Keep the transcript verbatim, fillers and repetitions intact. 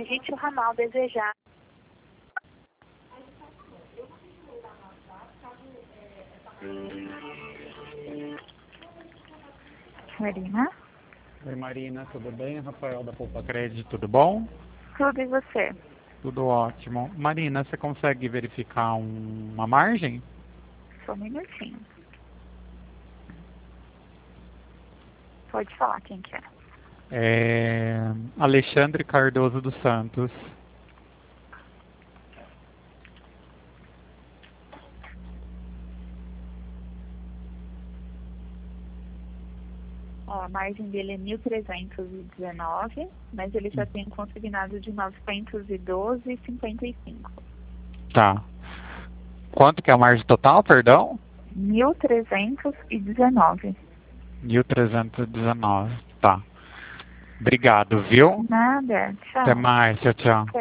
digite o ramal desejado. Marina? Oi, Marina, tudo bem? Rafael da Poupa Crédito, tudo bom? Tudo e você? Tudo ótimo. Marina, você consegue verificar um- uma margem? Só um minutinho. Pode falar quem que é. É... Alexandre Cardoso dos Santos. Ó, a margem dele é mil trezentos e dezenove, mas ele já tem consignado de novecentos e doze vírgula cinquenta e cinco. Tá. Quanto que é a margem total, perdão? mil trezentos e dezenove. mil trezentos e dezenove. Tá. Obrigado, viu? Nada, tchau. Até mais. Tchau, tchau. Até.